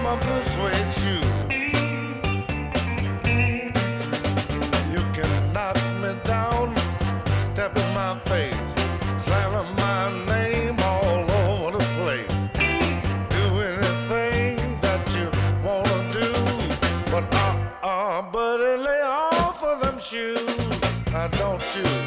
my blue suede shoe. You can knock me down, step in my face, slamming my name all over the place. Do anything that you wanna do, but buddy, lay off of them shoes. Now don't you